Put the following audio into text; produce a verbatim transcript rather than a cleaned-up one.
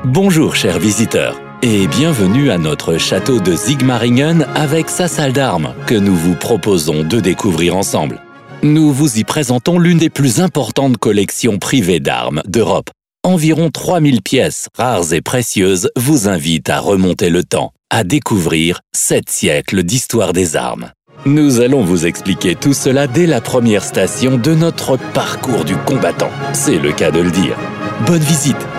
Bonjour chers visiteurs et bienvenue à notre château de Sigmaringen avec sa salle d'armes que nous vous proposons de découvrir ensemble. Nous vous y présentons l'une des plus importantes collections privées d'armes d'Europe. Environ trois mille pièces rares et précieuses vous invitent à remonter le temps, à découvrir sept siècles d'histoire des armes. Nous allons vous expliquer tout cela dès la première station de notre parcours du combattant. C'est le cas de le dire. Bonne visite!